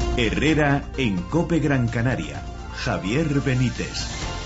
Herrera en COPE Gran Canaria. Javier Benítez.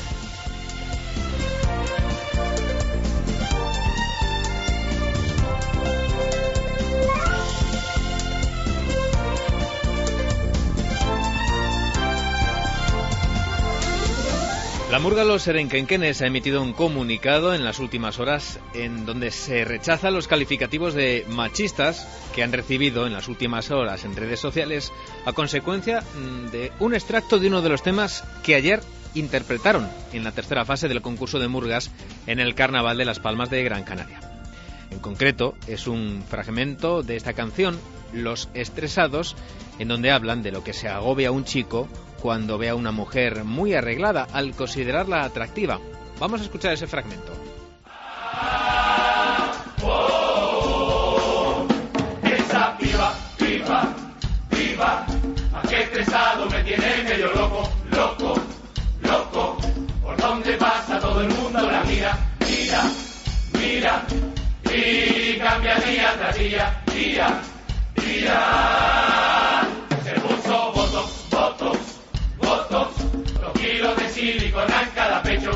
La Murga Los Herenquenquenes ha emitido un comunicado en las últimas horas en donde se rechazan los calificativos de machistas que han recibido en las últimas horas en redes sociales a consecuencia de un extracto de uno de los temas que ayer interpretaron en la tercera fase del concurso de murgas en el Carnaval de Las Palmas de Gran Canaria. En concreto, es un fragmento de esta canción, Los Estresados, en donde hablan de lo que se agobia un chico cuando ve a una mujer muy arreglada al considerarla atractiva. Vamos a escuchar ese fragmento. Esa piba, a qué estresado me tiene medio loco. Por donde pasa todo el mundo la mira, y cambia día tras día. Se puso botox, los kilos de silicona en cada pecho,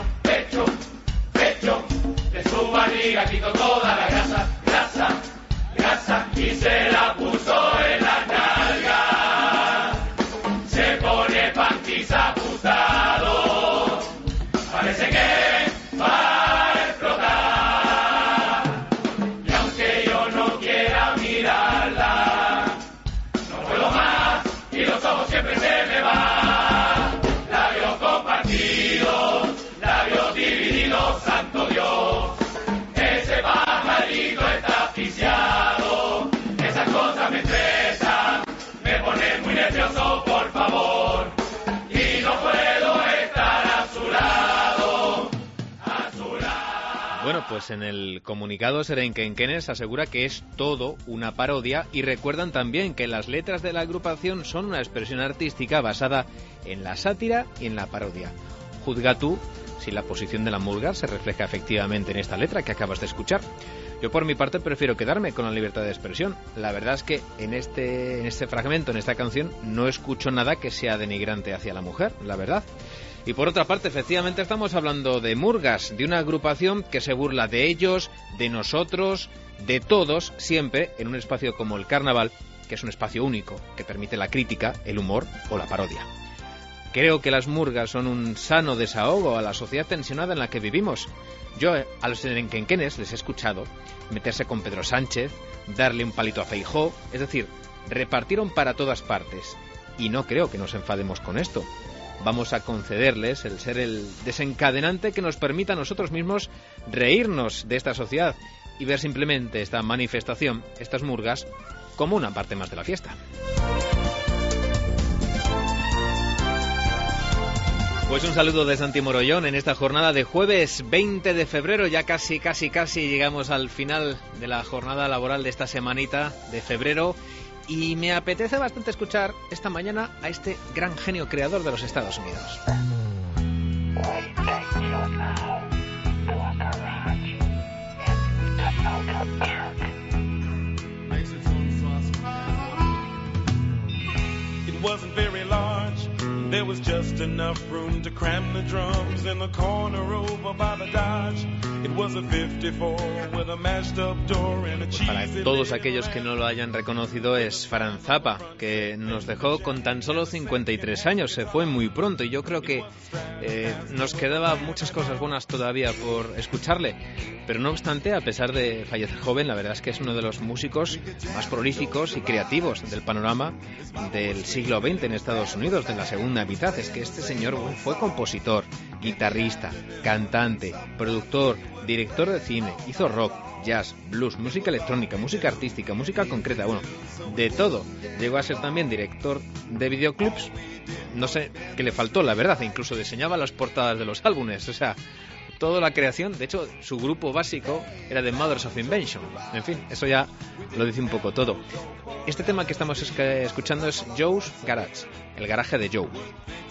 de su barriga quitó toda la grasa, y se la puso en la nalga. Se pone pantis ajustado, parece que va a explotar. Y aunque yo no quiera mirarla, no puedo más, y los ojos siempre se me van. Labios compartidos, labios divididos, santo Dios. Ese pajarito está asfixiado, esas cosas me estresan, me ponen muy nervioso, por favor. Y no puedo estar a su lado. Bueno, pues en el comunicado Herenquenquenes asegura que es todo una parodia y recuerdan también que las letras de la agrupación son una expresión artística basada en la sátira y en la parodia. Juzga tú si la posición de la murga se refleja efectivamente en esta letra que acabas de escuchar. Yo por mi parte prefiero quedarme con la libertad de expresión. La verdad es que en este fragmento, en esta canción, no escucho nada que sea denigrante hacia la mujer, la verdad. Y por otra parte, efectivamente estamos hablando de murgas, de una agrupación que se burla de ellos, de nosotros, de todos, siempre en un espacio como el Carnaval, que es un espacio único, que permite la crítica, el humor o la parodia. Creo que las murgas son un sano desahogo a la sociedad tensionada en la que vivimos. Yo a los herenquenquenes les he escuchado meterse con Pedro Sánchez, darle un palito a Feijóo, es decir, repartieron para todas partes. Y no creo que nos enfademos con esto. Vamos a concederles el ser el desencadenante que nos permita a nosotros mismos reírnos de esta sociedad y ver simplemente esta manifestación, estas murgas, como una parte más de la fiesta. Pues un saludo de Santi Morollón en esta jornada de jueves 20 de febrero. Ya casi llegamos al final de la jornada laboral de esta semanita de febrero. Y me apetece bastante escuchar esta mañana a este gran genio creador de los Estados Unidos. It wasn't very large. There was just enough room to cram the drums in the corner over by the Dodge. It was a 54 with a mashed up door and a cheesy. Para todos aquellos que no lo hayan reconocido, es Frank Zappa, que nos dejó con tan solo 53 años. Se fue muy pronto y yo creo que nos quedaba muchas cosas buenas todavía por escucharle. Pero no obstante, a pesar de fallecer joven, la verdad es que es uno de los músicos más prolíficos y creativos del panorama del siglo XX en Estados Unidos, de la segunda mitad. Es que este señor fue compositor, guitarrista, cantante, productor, director de cine, hizo rock, jazz, blues, música electrónica, música artística, música concreta, bueno, de todo. Llegó a ser también director de videoclips, no sé qué le faltó, la verdad, incluso diseñaba las portadas de los álbumes, o sea, toda la creación. De hecho, su grupo básico era The Mothers of Invention. En fin, eso ya lo dice un poco todo. Este tema que estamos escuchando es Joe's Garage, el garaje de Joe.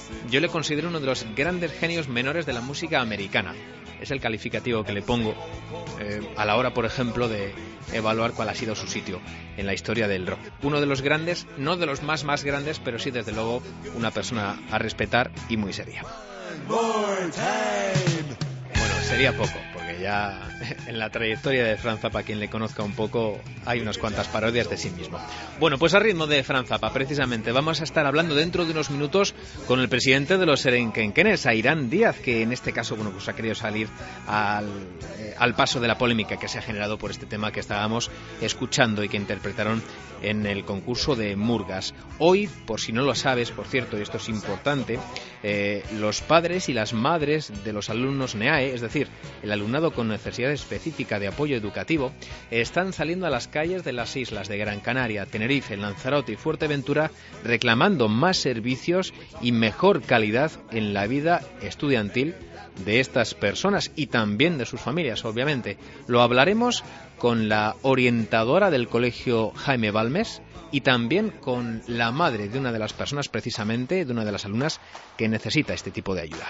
yo le considero uno de los grandes genios menores de la música americana. Es el calificativo que le pongo a la hora, por ejemplo, de evaluar cuál ha sido su sitio en la historia del rock. Uno de los grandes, no de los más grandes, pero sí, desde luego, una persona a respetar y muy seria. Bueno, sería poco, porque ya en la trayectoria de Frank Zappa, quien le conozca un poco, hay unas cuantas parodias de sí mismo. Bueno, pues a ritmo de Frank Zappa, precisamente, vamos a estar hablando dentro de unos minutos con el presidente de los Serenquenquenes, Airán Díaz, que en este caso, bueno, pues ha querido salir al paso de la polémica que se ha generado por este tema que estábamos escuchando y que interpretaron en el concurso de Murgas. Hoy, por si no lo sabes, por cierto, y esto es importante, los padres y las madres de los alumnos NEAE, es decir, el alumnado con necesidad específica de apoyo educativo, están saliendo a las calles de las islas de Gran Canaria, Tenerife, Lanzarote y Fuerteventura reclamando más servicios y mejor calidad en la vida estudiantil de estas personas y también de sus familias, obviamente. Lo hablaremos con la orientadora del colegio Jaime Balmes y también con la madre de una de las personas, precisamente, de una de las alumnas que necesita este tipo de ayuda.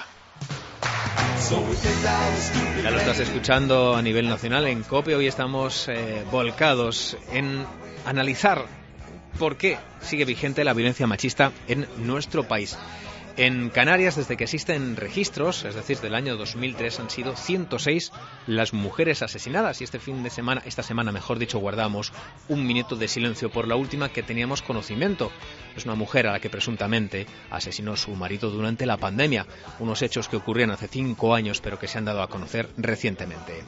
Ya lo estás escuchando a nivel nacional en COPE. Hoy estamos volcados en analizar por qué sigue vigente la violencia machista en nuestro país. En Canarias, desde que existen registros, es decir, del año 2003, han sido 106 las mujeres asesinadas. Y esta semana, guardamos un minuto de silencio por la última que teníamos conocimiento. Es una mujer a la que presuntamente asesinó su marido durante la pandemia. Unos hechos que ocurrían hace 5 años, pero que se han dado a conocer recientemente.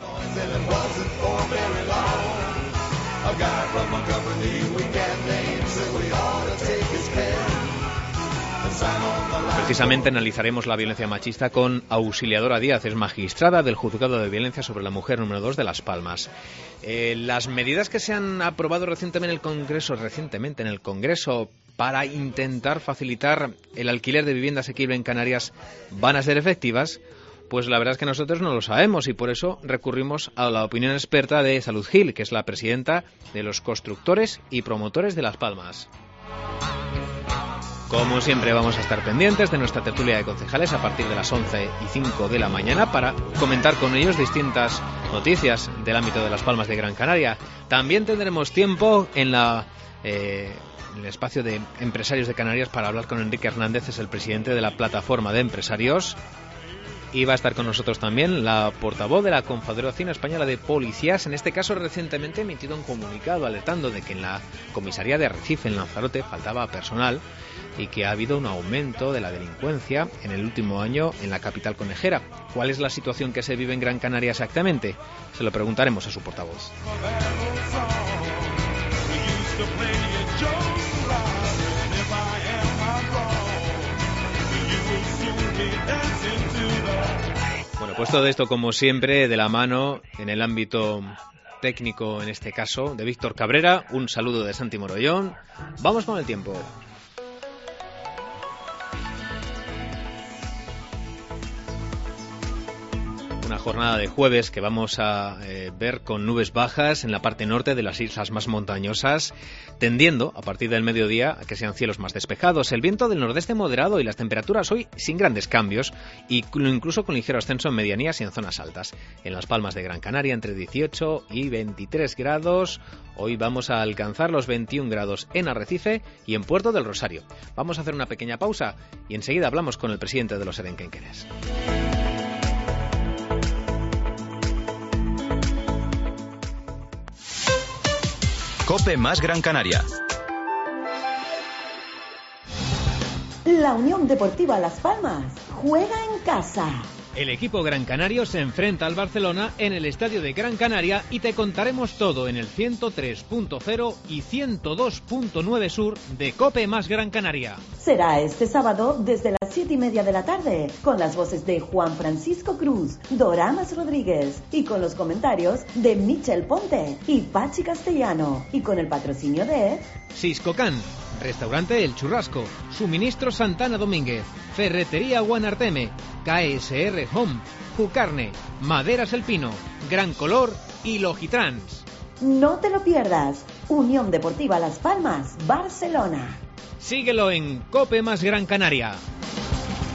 Precisamente analizaremos la violencia machista con Auxiliadora Díaz, es magistrada del Juzgado de Violencia sobre la Mujer número 2 de Las Palmas. Las medidas que se han aprobado recientemente en el Congreso para intentar facilitar el alquiler de vivienda asequible en Canarias, ¿van a ser efectivas? Pues la verdad es que nosotros no lo sabemos y por eso recurrimos a la opinión experta de Salud Gil, que es la presidenta de los constructores y promotores de Las Palmas. Como siempre, vamos a estar pendientes de nuestra tertulia de concejales a partir de las 11:05 de la mañana para comentar con ellos distintas noticias del ámbito de Las Palmas de Gran Canaria. También tendremos tiempo en el espacio de empresarios de Canarias para hablar con Enrique Hernández, es el presidente de la plataforma de empresarios. Y va a estar con nosotros también la portavoz de la Confederación Española de Policías, en este caso recientemente emitido un comunicado alertando de que en la comisaría de Arrecife, en Lanzarote, faltaba personal y que ha habido un aumento de la delincuencia en el último año en la capital conejera. ¿Cuál es la situación que se vive en Gran Canaria exactamente? Se lo preguntaremos a su portavoz. Bueno, pues todo esto, como siempre, de la mano en el ámbito técnico, en este caso, de Víctor Cabrera. Un saludo de Santi Morollón. Vamos con el tiempo. Una jornada de jueves que vamos a ver con nubes bajas en la parte norte de las islas más montañosas, tendiendo a partir del mediodía a que sean cielos más despejados. El viento del nordeste moderado y las temperaturas hoy sin grandes cambios, y incluso con ligero ascenso en medianías y en zonas altas. En Las Palmas de Gran Canaria entre 18 y 23 grados. Hoy vamos a alcanzar los 21 grados en Arrecife y en Puerto del Rosario. Vamos a hacer una pequeña pausa y enseguida hablamos con el presidente de los Serenquenquenes. COPE más Gran Canaria. La Unión Deportiva Las Palmas juega en casa. El equipo gran canario se enfrenta al Barcelona en el estadio de Gran Canaria y te contaremos todo en el 103.0 y 102.9 sur de COPE más Gran Canaria. Será este sábado desde las 7:30 de la tarde, con las voces de Juan Francisco Cruz, Doramas Rodríguez y con los comentarios de Michel Ponte y Pachi Castellano, y con el patrocinio de Siscocan, Restaurante El Churrasco, Suministro Santana Domínguez, Ferretería Guanarteme, KSR Home, Jucarne, Maderas El Pino, Gran Color y Logitrans. No te lo pierdas. Unión Deportiva Las Palmas, Barcelona. Síguelo en COPE más Gran Canaria.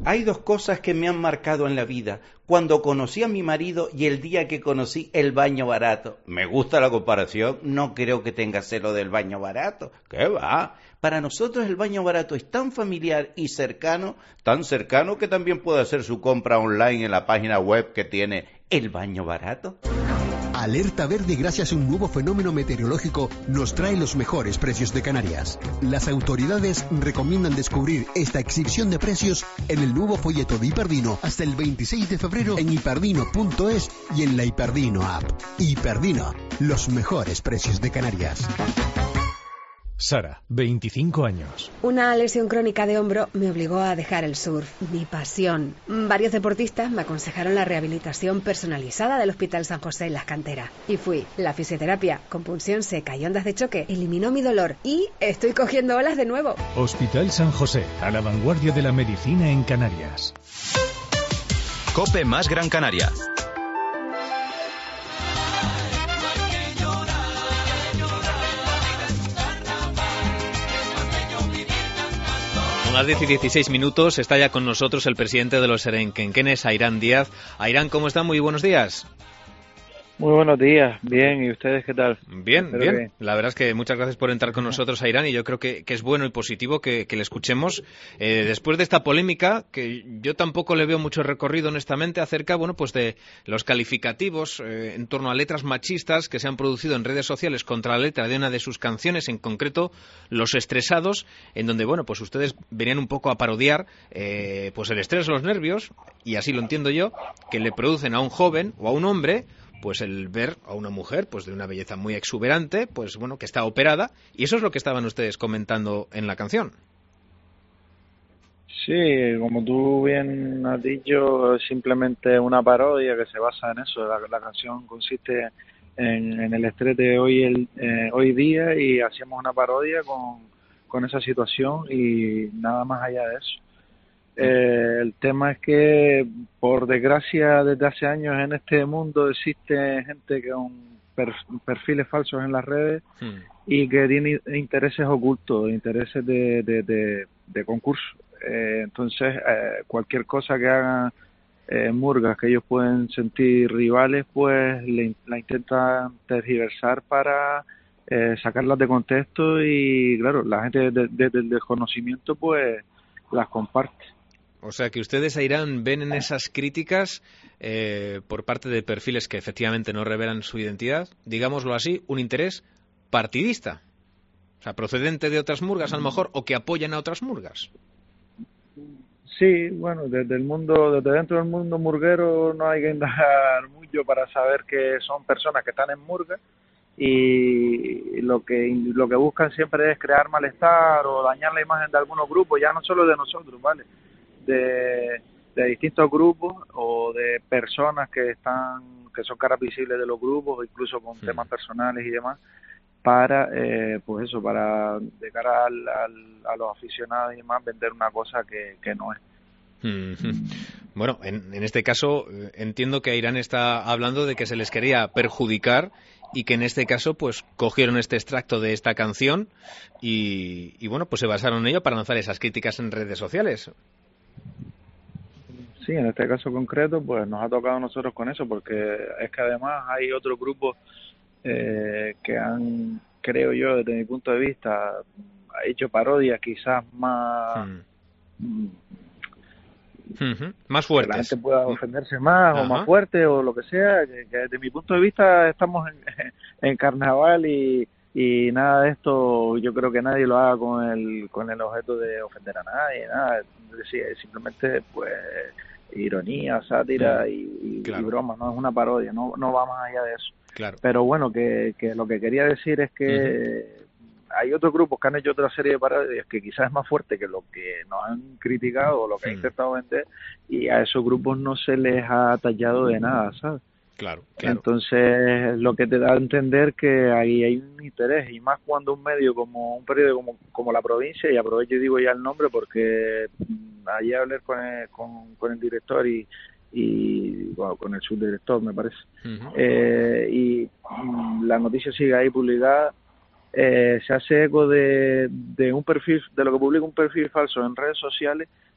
Hay dos cosas que me han marcado en la vida. Cuando conocí a mi marido y el día que conocí el baño barato. Me gusta la comparación, no creo que tenga celo del baño barato. ¿Qué va? Para nosotros el baño barato es tan familiar y cercano, tan cercano que también puede hacer su compra online en la página web que tiene el baño barato. Alerta verde gracias a un nuevo fenómeno meteorológico nos trae los mejores precios de Canarias. Las autoridades recomiendan descubrir esta exhibición de precios en el nuevo folleto de Hiperdino hasta el 26 de febrero en hiperdino.es y en la Hiperdino app. Hiperdino, los mejores precios de Canarias. Sara, 25 años. Una lesión crónica de hombro me obligó a dejar el surf, mi pasión. Varios deportistas me aconsejaron la rehabilitación personalizada del Hospital San José en Las Canteras. Y fui. La fisioterapia, con punción seca y ondas de choque, eliminó mi dolor y estoy cogiendo olas de nuevo. Hospital San José, a la vanguardia de la medicina en Canarias. COPE más Gran Canaria. A las 10 y 16 minutos está ya con nosotros el presidente de los Herenquenquenes, Airán Díaz. Airán, ¿cómo está? Muy buenos días. Muy buenos días, bien, ¿y ustedes qué tal? Bien, bien. La verdad es que muchas gracias por entrar con nosotros, Airán, y yo creo que es bueno y positivo que le escuchemos después de esta polémica, que yo tampoco le veo mucho recorrido, honestamente, acerca, bueno, pues de los calificativos en torno a letras machistas que se han producido en redes sociales contra la letra de una de sus canciones, en concreto Los Estresados, en donde, bueno, pues ustedes venían un poco a parodiar pues el estrés, los nervios, y así lo entiendo yo, que le producen a un joven o a un hombre pues el ver a una mujer pues de una belleza muy exuberante, pues bueno, que está operada, y eso es lo que estaban ustedes comentando en la canción. Sí, como tú bien has dicho, es simplemente una parodia que se basa en eso. La canción consiste en el estrés de hoy día, y hacemos una parodia con esa situación y nada más allá de eso. El tema es que, por desgracia, desde hace años en este mundo existe gente con perfiles falsos en las redes y que tiene intereses ocultos, intereses de concurso. Entonces, cualquier cosa que hagan murgas que ellos pueden sentir rivales, pues la intentan tergiversar para sacarlas de contexto, y claro, la gente desde el desconocimiento pues las comparte. O sea, que ustedes, Airán, ven en esas críticas por parte de perfiles que efectivamente no revelan su identidad, digámoslo así, un interés partidista. O sea, procedente de otras murgas, a lo mejor, o que apoyan a otras murgas. Sí, bueno, desde dentro del mundo murguero no hay que indagar mucho para saber que son personas que están en murga, y lo que buscan siempre es crear malestar o dañar la imagen de algunos grupos, ya no solo de nosotros, ¿vale? De distintos grupos o de personas que son caras visibles de los grupos, incluso con temas personales y demás, para pues eso, para de cara a los aficionados y demás, vender una cosa que no es. Bueno, en este caso entiendo que Airán está hablando de que se les quería perjudicar, y que en este caso pues cogieron este extracto de esta canción y bueno, pues se basaron en ello para lanzar esas críticas en redes sociales. Sí, en este caso concreto pues nos ha tocado a nosotros con eso, porque es que además hay otros grupos que han, creo yo, desde mi punto de vista, hecho parodias quizás más más fuertes, que la gente pueda ofenderse más o más fuerte o lo que sea, que desde mi punto de vista estamos en carnaval, y nada de esto yo creo que nadie lo haga con el objeto de ofender a nadie, nada, es decir, simplemente pues ironía, sátira y broma, no es una parodia, no va más allá de eso. Claro. Pero bueno, que lo que quería decir es que hay otros grupos que han hecho otra serie de parodias que quizás es más fuerte que lo que nos han criticado o lo que han intentado vender, y a esos grupos no se les ha tallado de nada, ¿sabes? Claro. Entonces, lo que te da a entender que ahí hay un interés, y más cuando un medio como un periódico como La Provincia, y aprovecho y digo ya el nombre porque ayer hablé con el director y bueno, con el subdirector, me parece, y la noticia sigue ahí publicada. Se hace eco de un perfil, de lo que publica un perfil falso en redes sociales,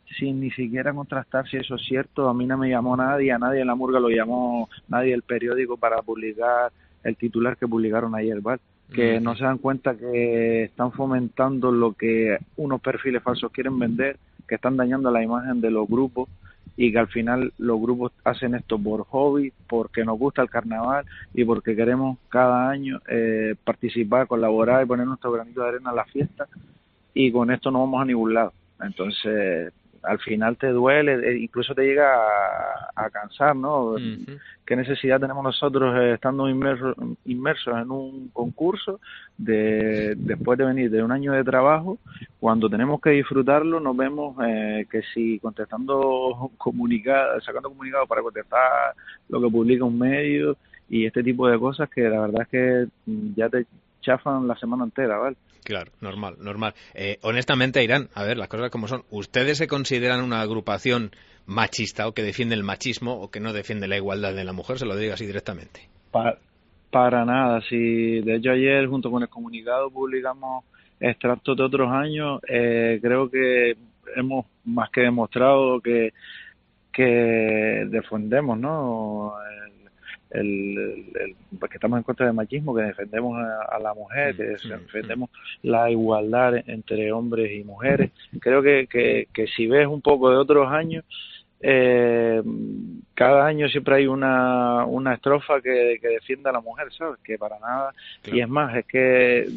sin ni siquiera contrastar si eso es cierto. A mí no me llamó nadie, a nadie en la murga lo llamó nadie del periódico para publicar el titular que publicaron ayer, ¿vale? Que no se dan cuenta que están fomentando lo que unos perfiles falsos quieren vender, que están dañando la imagen de los grupos, y que al final los grupos hacen esto por hobby, porque nos gusta el carnaval y porque queremos cada año participar, colaborar y poner nuestro granito de arena a la fiesta, y con esto no vamos a ningún lado. Entonces al final te duele, incluso te llega a cansar, ¿no? ¿Qué necesidad tenemos nosotros estando inmersos en un concurso después de venir de un año de trabajo, cuando tenemos que disfrutarlo, nos vemos que si contestando sacando comunicados para contestar lo que publica un medio y este tipo de cosas que la verdad es que ya te chafan la semana entera, ¿vale? Claro, normal. Honestamente, Irán, a ver, las cosas como son. ¿Ustedes se consideran una agrupación machista o que defiende el machismo o que no defiende la igualdad de la mujer? Se lo digo así directamente. Para nada. Sí, de hecho ayer junto con el comunicado publicamos extractos de otros años. Creo que hemos más que demostrado que defendemos, ¿no? Que estamos en contra del machismo, que defendemos a la mujer, que defendemos la igualdad entre hombres y mujeres. Creo que si ves un poco de otros años, cada año siempre hay una estrofa que defienda a la mujer, ¿sabes? Que para nada, claro. Y es más, es que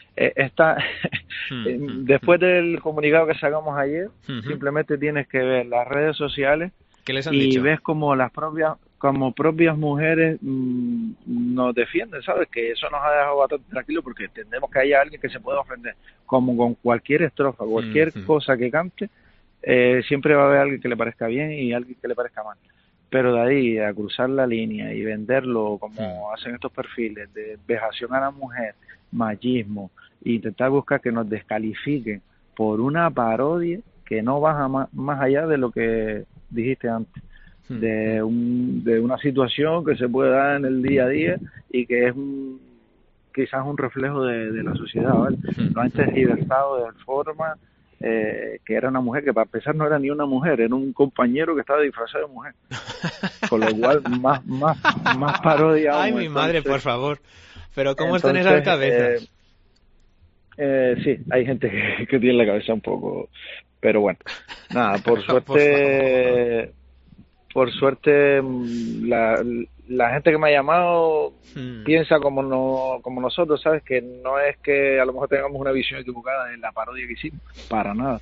después del comunicado que sacamos ayer, simplemente tienes que ver las redes sociales. ¿Qué les han y dicho? Ves como las propias mujeres nos defienden, ¿sabes? Que eso nos ha dejado bastante tranquilos, porque entendemos que haya alguien que se pueda ofender, como con cualquier estrofa, cualquier cosa que cante, siempre va a haber alguien que le parezca bien y alguien que le parezca mal. Pero de ahí a cruzar la línea y venderlo como hacen estos perfiles de vejación a la mujer, machismo, e intentar buscar que nos descalifiquen por una parodia que no baja más allá de lo que dijiste antes. De una situación que se puede dar en el día a día y que es quizás un reflejo de la sociedad, ¿vale? Lo han tergiversado de forma que era una mujer, que para empezar no era ni una mujer, era un compañero que estaba disfrazado de mujer, con lo cual más parodia. Ay, mi madre, por favor, pero ¿cómo están esas cabezas? Sí, hay gente que tiene la cabeza un poco, pero bueno, nada, por suerte... Por suerte, la gente que me ha llamado piensa como nosotros, ¿sabes? Que no es que a lo mejor tengamos una visión equivocada de la parodia que hicimos, para nada.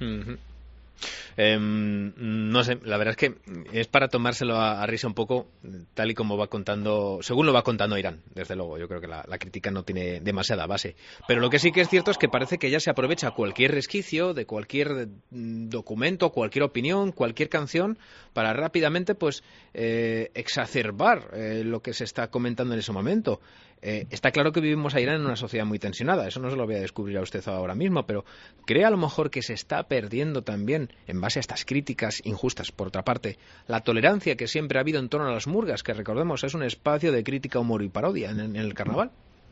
No sé, la verdad es que es para tomárselo a risa un poco, tal y como va contando, según lo va contando Irán, desde luego. Yo creo que la crítica no tiene demasiada base. Pero lo que sí que es cierto es que parece que ya se aprovecha cualquier resquicio de cualquier documento, cualquier opinión, cualquier canción, para rápidamente pues exacerbar lo que se está comentando en ese momento. Está claro que vivimos a Irán en una sociedad muy tensionada, eso no se lo voy a descubrir a usted ahora mismo, pero ¿cree a lo mejor que se está perdiendo también, en base a estas críticas injustas, por otra parte, la tolerancia que siempre ha habido en torno a las murgas, que recordemos es un espacio de crítica, humor y parodia en el carnaval?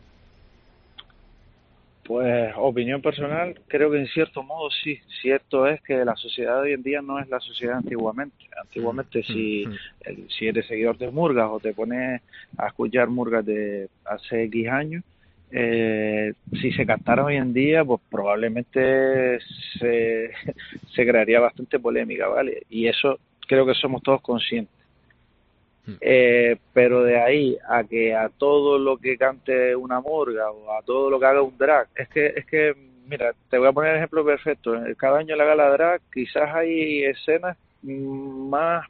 Pues opinión personal, creo que en cierto modo sí. Cierto es que la sociedad de hoy en día no es la sociedad antiguamente. Antiguamente si eres seguidor de murgas o te pones a escuchar murgas de hace X años, si se cantara hoy en día, pues probablemente se crearía bastante polémica, ¿vale? Y eso creo que somos todos conscientes. Pero de ahí a que a todo lo que cante una murga o a todo lo que haga un drag, es que mira, te voy a poner el ejemplo perfecto. Cada año en la gala drag quizás hay escenas más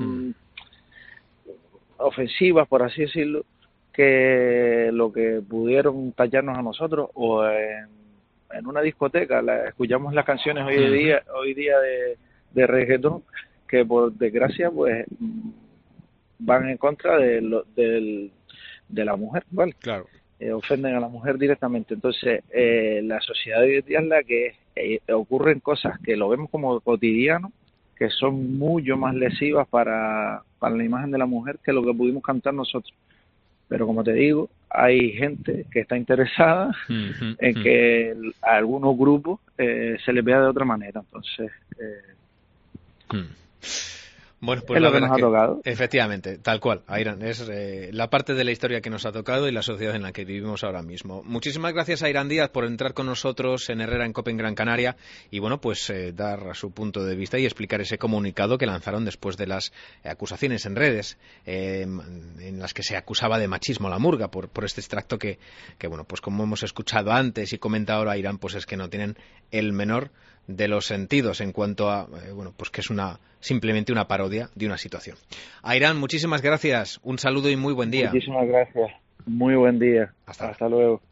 ofensivas, por así decirlo, que lo que pudieron tallarnos a nosotros, o en una discoteca escuchamos las canciones hoy día de reggaetón, que por desgracia pues van en contra de la mujer, ¿vale? Claro. Ofenden a la mujer directamente. Entonces, la sociedad de hoy en día es la que ocurren cosas que lo vemos como cotidiano, que son mucho más lesivas para la imagen de la mujer que lo que pudimos cantar nosotros. Pero como te digo, hay gente que está interesada en que a algunos grupos se les vea de otra manera. Entonces, Bueno, pues es lo que nos ha tocado. Efectivamente, tal cual, Airán, es la parte de la historia que nos ha tocado y la sociedad en la que vivimos ahora mismo. Muchísimas gracias a Airán Díaz por entrar con nosotros en Herrera en COPE en Gran Canaria y bueno, pues dar su punto de vista y explicar ese comunicado que lanzaron después de las acusaciones en redes en las que se acusaba de machismo a la murga por este extracto que bueno, pues como hemos escuchado antes y comenta ahora Airán, pues es que no tienen el menor de los sentidos en cuanto a, bueno, pues que es simplemente una parodia de una situación. Airán, muchísimas gracias, un saludo y muy buen día. Muchísimas gracias, muy buen día. Hasta luego.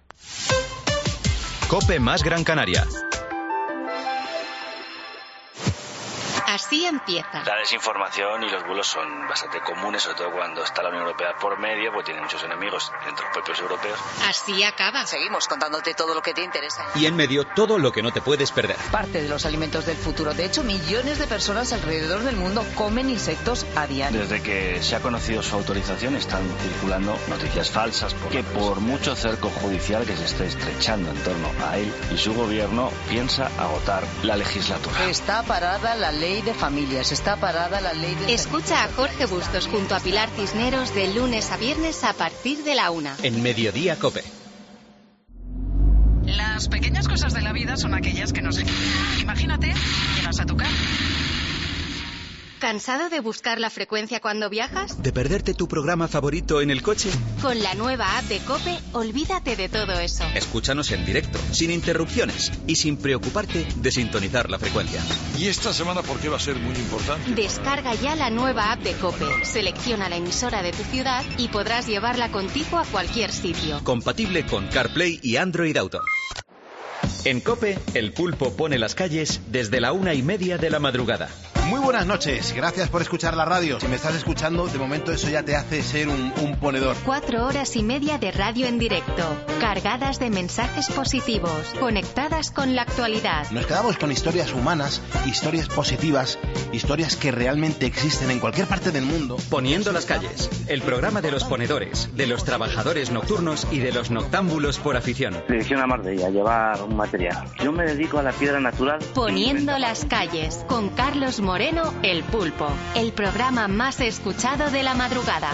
COPE más Gran Canaria. Así empieza. La desinformación y los bulos son bastante comunes, sobre todo cuando está la Unión Europea por medio, pues tiene muchos enemigos entre los propios europeos. Así acaba. Seguimos contándote todo lo que te interesa. Y en medio, todo lo que no te puedes perder. Parte de los alimentos del futuro. De hecho, millones de personas alrededor del mundo comen insectos a diario. Desde que se ha conocido su autorización están circulando noticias falsas porque por mucho cerco judicial que se esté estrechando en torno a él y su gobierno, piensa agotar la legislatura. Está parada la ley de familias, está parada la ley de... Escucha a Jorge Bustos junto a Pilar Cisneros de lunes a viernes a partir de la 1. En Mediodía COPE. Las pequeñas cosas de la vida son aquellas que nos... Imagínate, llegas a tu casa. ¿Cansado de buscar la frecuencia cuando viajas? ¿De perderte tu programa favorito en el coche? Con la nueva app de COPE, olvídate de todo eso. Escúchanos en directo, sin interrupciones y sin preocuparte de sintonizar la frecuencia. ¿Y esta semana por qué va a ser muy importante? Descarga ya la nueva app de COPE, selecciona la emisora de tu ciudad y podrás llevarla contigo a cualquier sitio. Compatible con CarPlay y Android Auto. En COPE, el pulpo pone las calles desde la 1:30 de la madrugada. Muy buenas noches, gracias por escuchar la radio. Si me estás escuchando, de momento eso ya te hace ser un ponedor. 4 horas y media de radio en directo, cargadas de mensajes positivos, conectadas con la actualidad. Nos quedamos con historias humanas, historias positivas, historias que realmente existen en cualquier parte del mundo. Poniendo las calles, el programa de los ponedores, de los trabajadores nocturnos y de los noctámbulos por afición. Dirección a Marbella, llevar un material. Yo me dedico a la piedra natural. Poniendo las calles, con Carlos Moreno, El Pulpo, el programa más escuchado de la madrugada.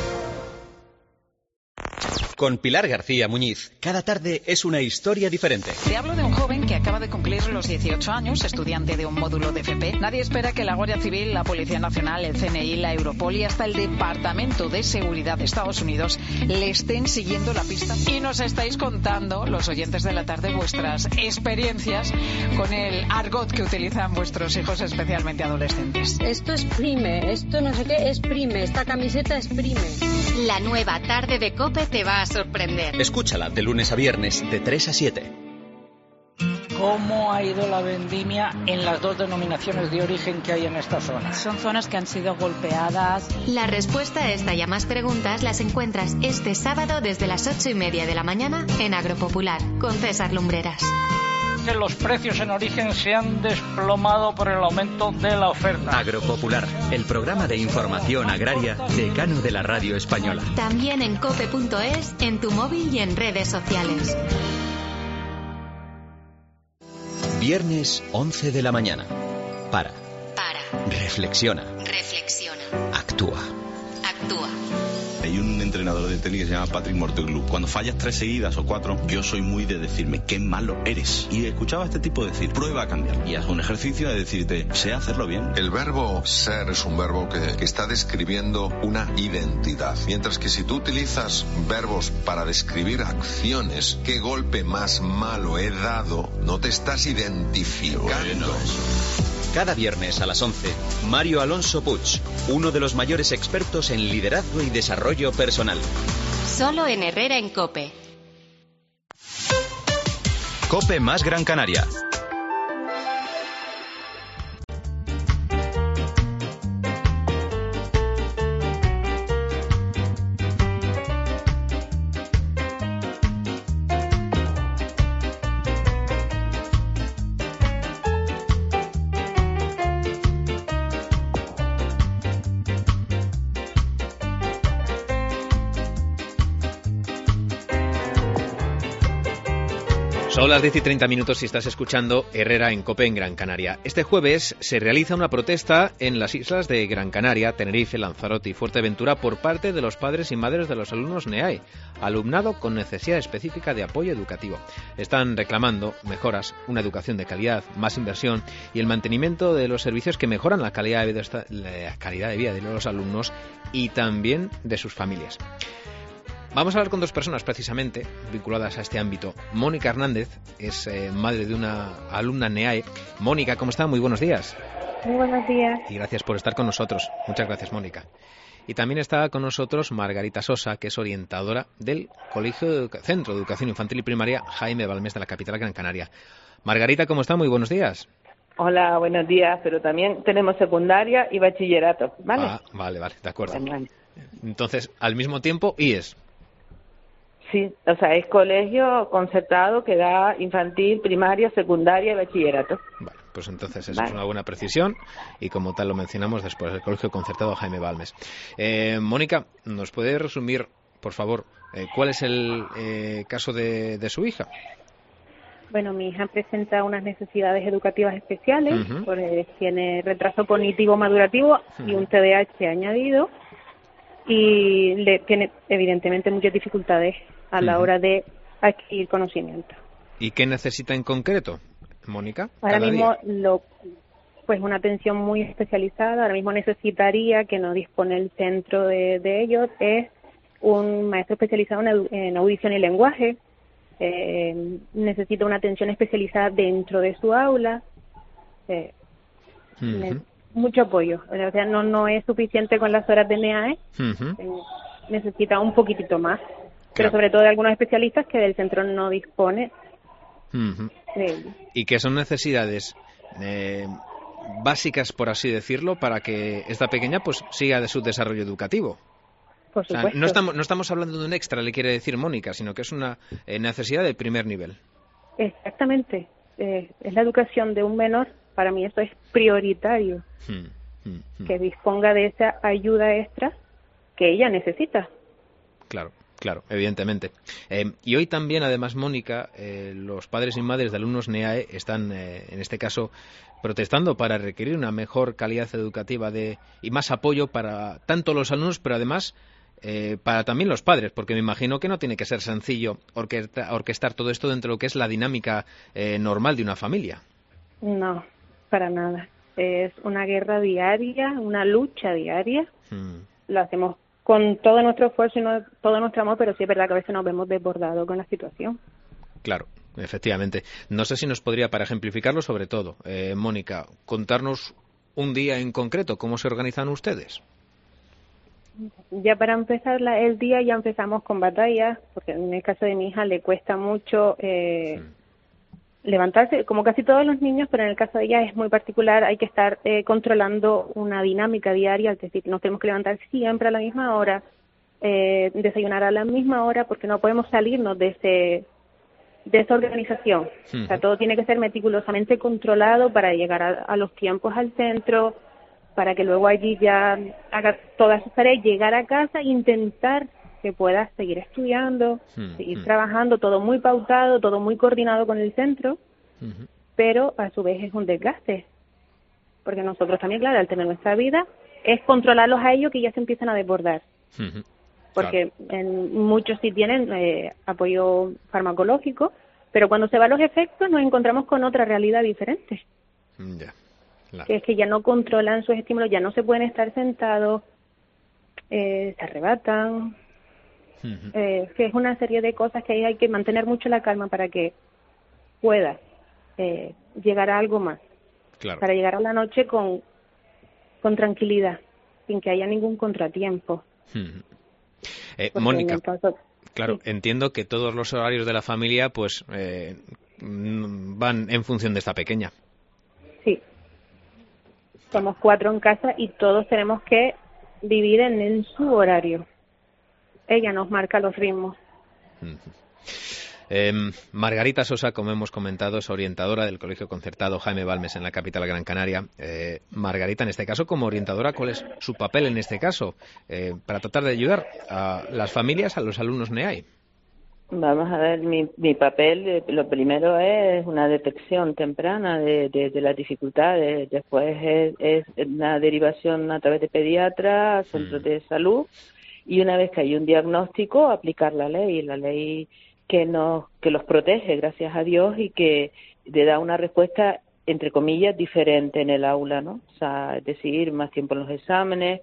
Con Pilar García Muñiz, cada tarde es una historia diferente. Te hablo de un joven que acaba de cumplir los 18 años, estudiante de un módulo de FP. Nadie espera que la Guardia Civil, la Policía Nacional, el CNI, la Europol y hasta el Departamento de Seguridad de Estados Unidos le estén siguiendo la pista. Y nos estáis contando, los oyentes de la tarde, vuestras experiencias con el argot que utilizan vuestros hijos, especialmente adolescentes. Esto es prime, esto no sé qué es prime, esta camiseta es prime. La nueva tarde de COPE te va a sorprender. Escúchala de lunes a viernes de 3 a 7. ¿Cómo ha ido la vendimia en las dos denominaciones de origen que hay en esta zona? Son zonas que han sido golpeadas. La respuesta a esta y a más preguntas las encuentras este sábado desde las 8:30 de la mañana en Agropopular con César Lumbreras. Que los precios en origen se han desplomado por el aumento de la oferta. Agropopular, el programa de información agraria decano de la radio española. También en cope.es, en tu móvil y en redes sociales. Viernes 11 de la mañana. Para. Reflexiona. Actúa. Hay un entrenador de tenis que se llama Patrick Morteglu. Cuando fallas 3 seguidas o 4, yo soy muy de decirme qué malo eres. Y escuchaba a este tipo decir, prueba a cambiar. Y haz un ejercicio de decirte, sé hacerlo bien. El verbo ser es un verbo que está describiendo una identidad. Mientras que si tú utilizas verbos para describir acciones, qué golpe más malo he dado, no te estás identificando. Bueno, Cada viernes a las 11, Mario Alonso Puig, uno de los mayores expertos en liderazgo y desarrollo personal. Solo en Herrera en COPE. COPE más Gran Canaria. Son las 10:30 si estás escuchando Herrera en COPE en Gran Canaria. Este jueves se realiza una protesta en las islas de Gran Canaria, Tenerife, Lanzarote y Fuerteventura por parte de los padres y madres de los alumnos NEAE, alumnado con necesidad específica de apoyo educativo. Están reclamando mejoras, una educación de calidad, más inversión y el mantenimiento de los servicios que mejoran la calidad de vida de los alumnos y también de sus familias. Vamos a hablar con dos personas precisamente vinculadas a este ámbito. Mónica Hernández es madre de una alumna NEAE. Mónica, ¿cómo está? Muy buenos días. Muy buenos días. Y gracias por estar con nosotros. Muchas gracias, Mónica. Y también está con nosotros Margarita Sosa, que es orientadora del Centro de Educación Infantil y Primaria Jaime Balmes de la capital Gran Canaria. Margarita, ¿cómo está? Muy buenos días. Hola, buenos días, pero también tenemos secundaria y bachillerato, ¿vale? Ah, vale, de acuerdo. Entonces, al mismo tiempo, IES. Sí, o sea, es colegio concertado que da infantil, primaria, secundaria y bachillerato. Vale, pues entonces eso es una buena precisión y como tal lo mencionamos después, el colegio concertado Jaime Balmes. Mónica, ¿nos puede resumir, por favor, cuál es el caso de su hija? Bueno, mi hija presenta unas necesidades educativas especiales, tiene retraso cognitivo madurativo y un TDAH añadido y le tiene evidentemente muchas dificultades a la hora de adquirir conocimiento. ¿Y qué necesita en concreto, Mónica? Ahora mismo pues una atención muy especializada. Ahora mismo necesitaría, que no dispone el centro de ellos, es un maestro especializado en audición y lenguaje. Necesita una atención especializada dentro de su aula. Mucho apoyo. O sea, no es suficiente con las horas de NEAE. Necesita un poquitito más. Pero sobre todo de algunos especialistas que del centro no dispone. ¿Y qué son necesidades básicas, por así decirlo, para que esta pequeña pues siga de su desarrollo educativo? Por supuesto. O sea, no estamos hablando de un extra, le quiere decir Mónica, sino que es una necesidad de primer nivel. Exactamente. Es la educación de un menor. Para mí eso es prioritario. Que disponga de esa ayuda extra que ella necesita. Claro, evidentemente. Y hoy también, además, Mónica, los padres y madres de alumnos NEAE están, en este caso, protestando para requerir una mejor calidad educativa y más apoyo para tanto los alumnos, pero además para también los padres, porque me imagino que no tiene que ser sencillo orquestar todo esto dentro de lo que es la dinámica normal de una familia. No, para nada. Es una guerra diaria, una lucha diaria. Lo hacemos con todo nuestro esfuerzo y todo nuestro amor, pero sí es verdad que a veces nos vemos desbordados con la situación. Claro, efectivamente. No sé si nos podría, para ejemplificarlo sobre todo, Mónica, contarnos un día en concreto, ¿cómo se organizan ustedes? Ya para empezar el día ya empezamos con batallas, porque en el caso de mi hija le cuesta mucho levantarse, como casi todos los niños, pero en el caso de ella es muy particular, hay que estar controlando una dinámica diaria, es decir, nos tenemos que levantar siempre a la misma hora, desayunar a la misma hora, porque no podemos salirnos de esa organización. O sea, todo tiene que ser meticulosamente controlado para llegar a los tiempos al centro, para que luego allí ya haga todas sus tareas, llegar a casa e intentar que pueda seguir estudiando, seguir trabajando, todo muy pautado, todo muy coordinado con el centro, pero a su vez es un desgaste, porque nosotros también, claro, al tener nuestra vida, es controlarlos a ellos que ya se empiezan a desbordar, porque muchos sí tienen apoyo farmacológico, pero cuando se van los efectos nos encontramos con otra realidad diferente, que es que ya no controlan sus estímulos, ya no se pueden estar sentados, se arrebatan. Que es una serie de cosas que hay que mantener mucho la calma para que pueda llegar a algo más, para llegar a la noche con tranquilidad, sin que haya ningún contratiempo. Mónica, entiendo que todos los horarios de la familia pues van en función de esta pequeña. Sí, somos 4 en casa y todos tenemos que vivir en su horario. Ella nos marca los ritmos. Margarita Sosa, como hemos comentado, es orientadora del Colegio Concertado Jaime Balmes en la capital Gran Canaria. Margarita, en este caso, como orientadora, ¿cuál es su papel en este caso para tratar de ayudar a las familias, a los alumnos NEAE? Vamos a ver, mi papel, lo primero es una detección temprana de las dificultades, después es una derivación a través de pediatra, centros de salud, y una vez que hay un diagnóstico, aplicar la ley que los protege, gracias a Dios, y que le da una respuesta, entre comillas, diferente en el aula, ¿no? O sea, es decir, más tiempo en los exámenes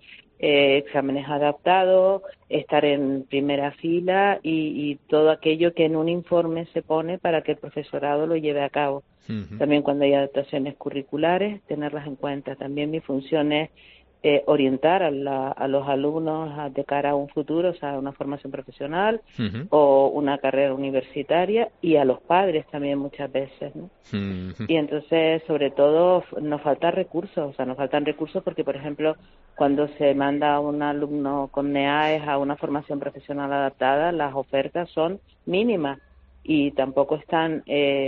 adaptados, estar en primera fila y todo aquello que en un informe se pone para que el profesorado lo lleve a cabo. Uh-huh. También cuando hay adaptaciones curriculares, tenerlas en cuenta. También mi función es orientar a los alumnos de cara a un futuro, o sea, una formación profesional uh-huh. o una carrera universitaria, y a los padres también muchas veces, ¿no? Uh-huh. Y entonces, sobre todo, nos faltan recursos, porque, por ejemplo, cuando se manda a un alumno con NEAES a una formación profesional adaptada, las ofertas son mínimas y tampoco están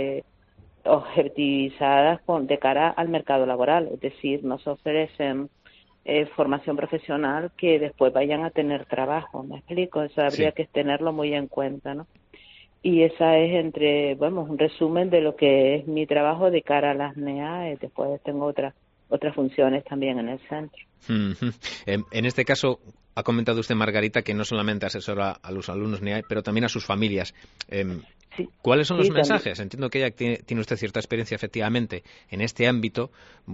objetivizadas de cara al mercado laboral, es decir, no se ofrecen formación profesional que después vayan a tener trabajo, ¿me explico? Eso habría que tenerlo muy en cuenta, ¿no? Y esa es un resumen de lo que es mi trabajo de cara a las NEA. Después tengo otras funciones también en el centro. Uh-huh. En este caso, ha comentado usted, Margarita, que no solamente asesora a los alumnos NEA, pero también a sus familias. Sí. ¿Cuáles son los mensajes? También. Entiendo que ya tiene usted cierta experiencia, efectivamente, en este ámbito.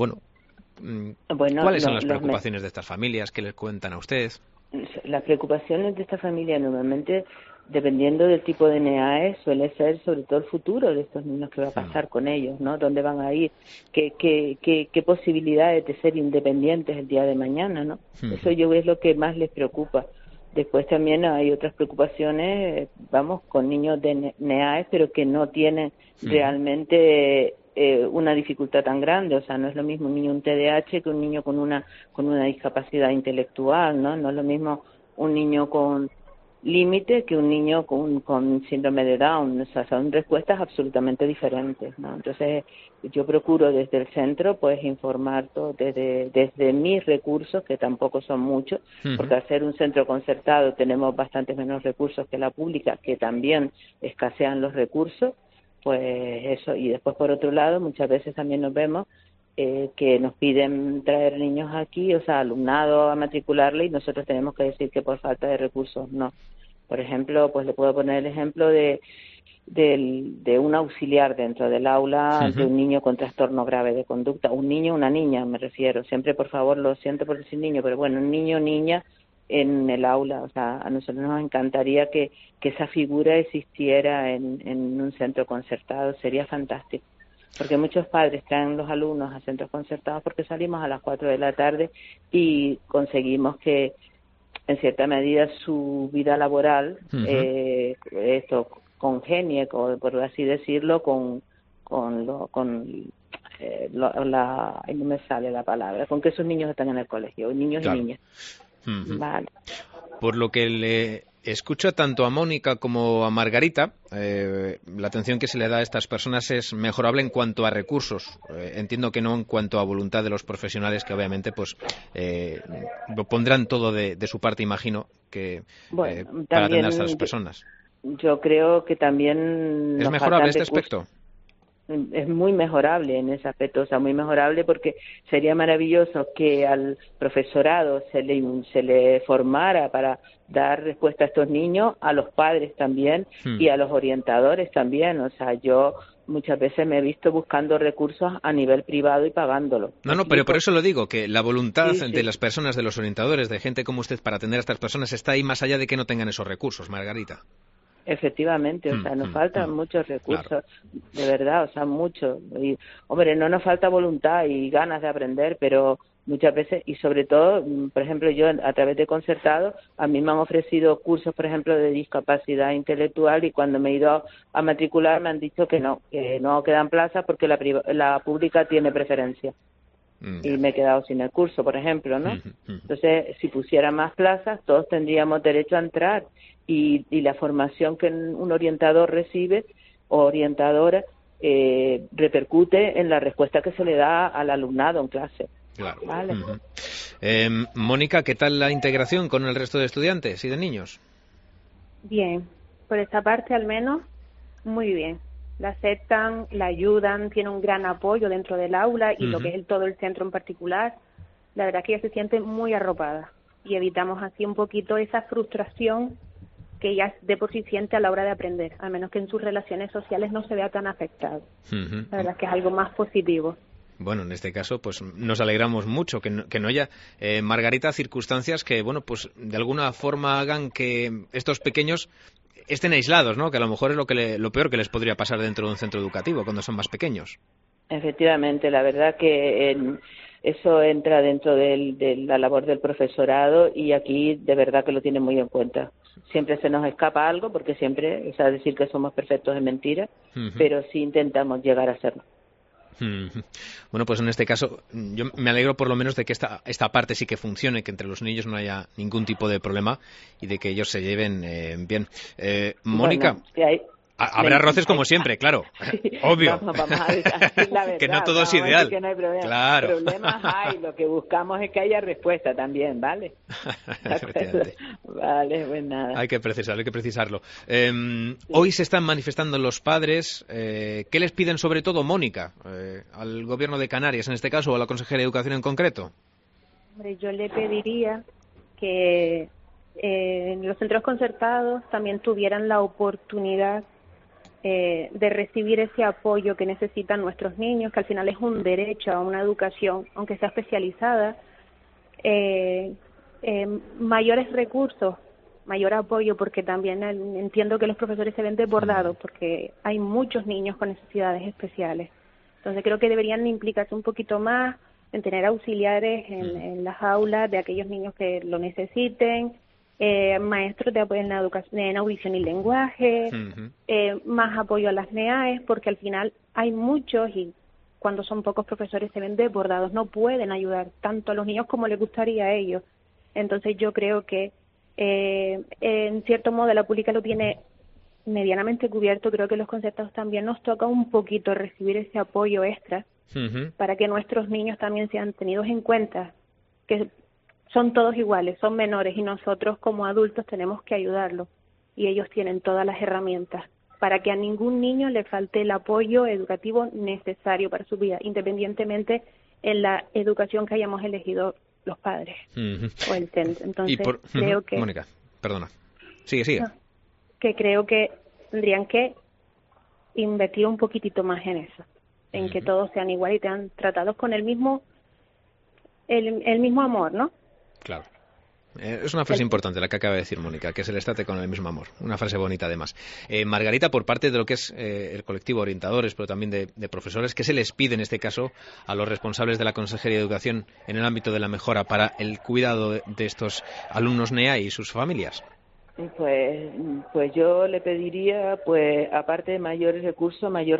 ¿Cuáles son las preocupaciones de estas familias? ¿Qué les cuentan a usted? Las preocupaciones de esta familia normalmente, dependiendo del tipo de NEAE, suele ser sobre todo el futuro de estos niños, que va a pasar con ellos, ¿no? ¿Dónde van a ir? ¿Qué posibilidades de ser independientes el día de mañana, ¿no? Eso yo es lo que más les preocupa. Después también hay otras preocupaciones, con niños de NEAE, pero que no tienen realmente una dificultad tan grande. O sea, no es lo mismo un niño un TDAH que un niño con una discapacidad intelectual, ¿no? No es lo mismo un niño con límite que un niño con síndrome de Down. O sea, son respuestas absolutamente diferentes, ¿no? Entonces, yo procuro desde el centro, pues, informar todo desde mis recursos, que tampoco son muchos, porque al ser un centro concertado tenemos bastantes menos recursos que la pública, que también escasean los recursos. Pues eso, y después por otro lado muchas veces también nos vemos que nos piden traer niños aquí, o sea, alumnado a matricularle, y nosotros tenemos que decir que por falta de recursos no. Por ejemplo, pues le puedo poner el ejemplo de un auxiliar dentro del aula de un niño con trastorno grave de conducta, un niño, una niña me refiero, siempre por favor lo siento por decir niño, pero bueno, un niño o niña en el aula. O sea, a nosotros nos encantaría que esa figura existiera en un centro concertado, sería fantástico, porque muchos padres traen los alumnos a centros concertados porque salimos a las 4 de la tarde y conseguimos que en cierta medida su vida laboral congenie, por así decirlo, no me sale la palabra, con que esos niños están en el colegio, niños y niñas. Vale. Por lo que le escucho tanto a Mónica como a Margarita, la atención que se le da a estas personas es mejorable en cuanto a recursos. Entiendo que no en cuanto a voluntad de los profesionales, que obviamente pues lo pondrán todo de su parte, imagino, que para atender a estas personas. Yo creo que también ¿es mejorable este aspecto? Es muy mejorable en ese aspecto, o sea, muy mejorable, porque sería maravilloso que al profesorado se le formara para dar respuesta a estos niños, a los padres también y a los orientadores también. O sea, yo muchas veces me he visto buscando recursos a nivel privado y pagándolo. No, pero por eso lo digo, que la voluntad de las personas, de los orientadores, de gente como usted para atender a estas personas está ahí, más allá de que no tengan esos recursos, Margarita. Efectivamente, o sea, nos faltan muchos recursos, de verdad, o sea, muchos. Y, hombre, no nos falta voluntad y ganas de aprender, pero muchas veces, y sobre todo, por ejemplo, yo a través de Concertado, a mí me han ofrecido cursos, por ejemplo, de discapacidad intelectual, y cuando me he ido a matricular me han dicho que no quedan plazas porque la pública tiene preferencia. Y me he quedado sin el curso, por ejemplo, ¿no? Entonces, si pusiera más plazas, todos tendríamos derecho a entrar, y la formación que un orientador recibe o orientadora repercute en la respuesta que se le da al alumnado en clase. Claro. ¿Vale? Mónica, ¿qué tal la integración con el resto de estudiantes y de niños? Bien, por esa parte al menos, muy bien. La aceptan, la ayudan, tiene un gran apoyo dentro del aula y lo que es todo el centro en particular. La verdad que ella se siente muy arropada y evitamos así un poquito esa frustración que ella de por sí siente a la hora de aprender, a menos que en sus relaciones sociales no se vea tan afectado. La verdad que es algo más positivo. Bueno, en este caso, pues nos alegramos mucho que no haya, Margarita, circunstancias que, bueno, pues de alguna forma hagan que estos pequeños estén aislados, ¿no? Que a lo mejor es lo peor que les podría pasar dentro de un centro educativo cuando son más pequeños. Efectivamente, la verdad que eso entra dentro de la labor del profesorado y aquí de verdad que lo tienen muy en cuenta. Siempre se nos escapa algo porque siempre, o sea, decir que somos perfectos es mentira, pero sí intentamos llegar a serlo. Bueno, pues en este caso yo me alegro por lo menos de que esta parte sí que funcione, que entre los niños no haya ningún tipo de problema y de que ellos se lleven bien. Mónica, bueno, habrá roces como siempre, claro, obvio, vamos a decir la verdad, que no todo es ideal, que no hay problema. Claro. Problemas hay, lo que buscamos es que haya respuesta también, ¿vale? Vale, pues nada. Hay que precisarlo. Hoy se están manifestando los padres. ¿Qué les piden sobre todo, Mónica, al gobierno de Canarias en este caso o a la consejera de Educación en concreto? Hombre, yo le pediría que los centros concertados también tuvieran la oportunidad de recibir ese apoyo que necesitan nuestros niños, que al final es un derecho a una educación, aunque sea especializada, mayores recursos, mayor apoyo, porque también entiendo que los profesores se ven desbordados, porque hay muchos niños con necesidades especiales. Entonces creo que deberían implicarse un poquito más en tener auxiliares en las aulas de aquellos niños que lo necesiten, maestros de apoyo en audición y lenguaje, más apoyo a las NEAES, porque al final hay muchos y cuando son pocos profesores se ven desbordados, no pueden ayudar tanto a los niños como les gustaría a ellos. Entonces yo creo que en cierto modo la pública lo tiene medianamente cubierto, creo que los concertados también nos toca un poquito recibir ese apoyo extra para que nuestros niños también sean tenidos en cuenta, que son todos iguales, son menores y nosotros como adultos tenemos que ayudarlos y ellos tienen todas las herramientas para que a ningún niño le falte el apoyo educativo necesario para su vida, independientemente en la educación que hayamos elegido los padres o el centro. Entonces creo que... Mónica, perdona. Sigue. No, que creo que tendrían que invertir un poquitito más en eso, en que todos sean iguales y sean tratados con el mismo amor, ¿no? Claro. Es una frase importante la que acaba de decir Mónica, que se les trate con el mismo amor. Una frase bonita, además. Margarita, por parte de lo que es el colectivo orientadores, pero también de profesores, ¿qué se les pide en este caso a los responsables de la Consejería de Educación en el ámbito de la mejora para el cuidado de estos alumnos NEA y sus familias? Pues yo le pediría, pues aparte de mayores recursos, mayor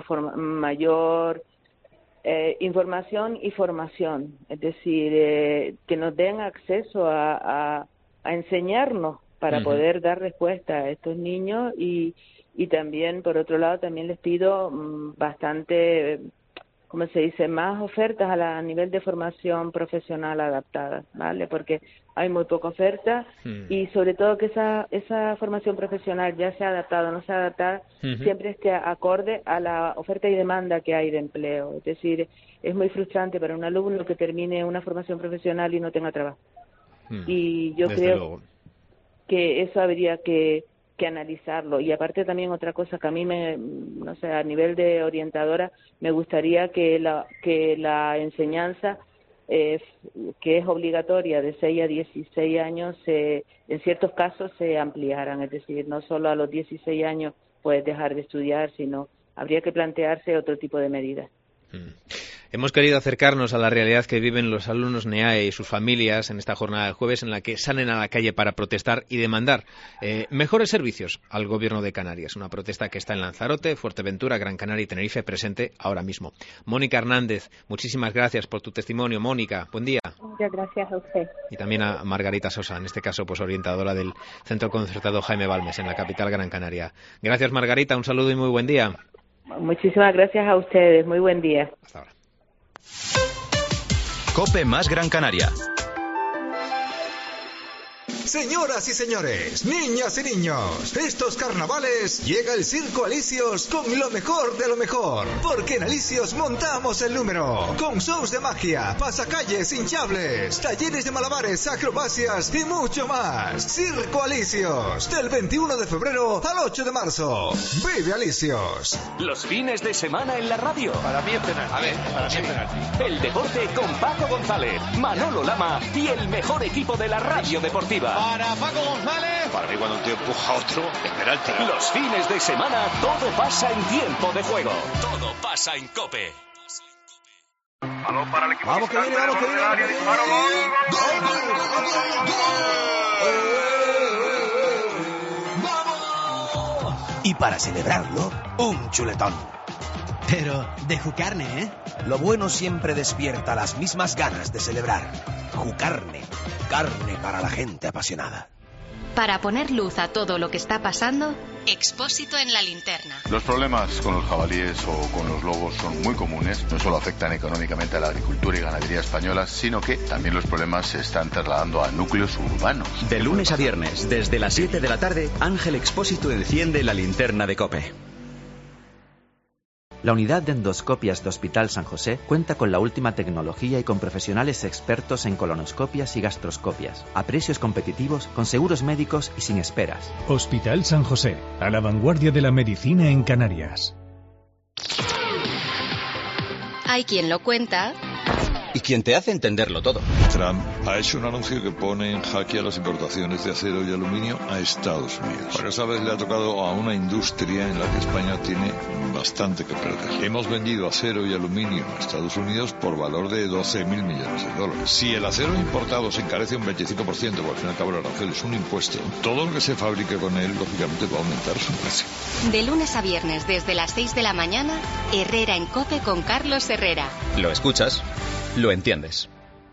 información y formación, es decir, que nos den acceso a enseñarnos para poder dar respuesta a estos niños y también, por otro lado, también les pido bastante, ¿cómo se dice?, más ofertas a nivel de formación profesional adaptada, ¿vale? Porque hay muy poca oferta y sobre todo que esa formación profesional, ya sea adaptada o no sea adaptada, siempre esté acorde a la oferta y demanda que hay de empleo. Es decir, es muy frustrante para un alumno que termine una formación profesional y no tenga trabajo. Y yo creo que eso habría que analizarlo. Y aparte también otra cosa que a mí no sé, a nivel de orientadora, me gustaría que la enseñanza que es obligatoria de 6 a 16 años, en ciertos casos se ampliaran, es decir, no solo a los 16 años puedes dejar de estudiar, sino habría que plantearse otro tipo de medidas. Hemos querido acercarnos a la realidad que viven los alumnos NEAE y sus familias en esta jornada del jueves en la que salen a la calle para protestar y demandar mejores servicios al Gobierno de Canarias. Una protesta que está en Lanzarote, Fuerteventura, Gran Canaria y Tenerife presente ahora mismo. Mónica Hernández, muchísimas gracias por tu testimonio. Mónica, buen día. Muchas gracias a usted. Y también a Margarita Sosa, en este caso pues orientadora del Centro Concertado Jaime Balmes en la capital Gran Canaria. Gracias, Margarita, un saludo y muy buen día. Muchísimas gracias a ustedes, muy buen día. Hasta ahora. COPE más Gran Canaria. Señoras y señores, niñas y niños, estos carnavales llega el Circo Alicios con lo mejor de lo mejor, porque en Alicios montamos el número, con shows de magia, pasacalles hinchables, talleres de malabares, acrobacias y mucho más. Circo Alicios, del 21 de febrero al 8 de marzo. ¡Vive Alicios! Los fines de semana en la radio. Para mí es penalti. A ver, para mí es penalti. El deporte con Paco González, Manolo Lama y el mejor equipo de la radio deportiva. Para Paco González. Para mí cuando un tío empuja a otro, es penalti. Los fines de semana todo pasa en tiempo de juego. Todo pasa en COPE. Balón para el equipo. Vamos que viene, vamos que viene. Y para celebrarlo, un chuletón. Pero de Jucarne, ¿eh? Lo bueno siempre despierta las mismas ganas de celebrar. Jucarne, carne para la gente apasionada. Para poner luz a todo lo que está pasando, Expósito en la linterna. Los problemas con los jabalíes o con los lobos son muy comunes. No solo afectan económicamente a la agricultura y ganadería española, sino que también los problemas se están trasladando a núcleos urbanos. De lunes a viernes, desde las 7 de la tarde, Ángel Expósito enciende la linterna de COPE. La unidad de endoscopias de Hospital San José cuenta con la última tecnología y con profesionales expertos en colonoscopias y gastroscopias, a precios competitivos, con seguros médicos y sin esperas. Hospital San José, a la vanguardia de la medicina en Canarias. Hay quien lo cuenta Y quien te hace entenderlo todo. Trump ha hecho un anuncio que pone en jaque a las importaciones de acero y aluminio a Estados Unidos. Por esa vez le ha tocado a una industria en la que España tiene bastante que perder. Hemos vendido acero y aluminio a Estados Unidos por valor de 12.000 millones de dólares. Si el acero importado se encarece un 25%, porque al fin y al cabo el arancel es un impuesto, todo lo que se fabrique con él, lógicamente, va a aumentar su precio. De lunes a viernes, desde las 6 de la mañana, Herrera en COPE con Carlos Herrera. Lo escuchas, lo entiendes.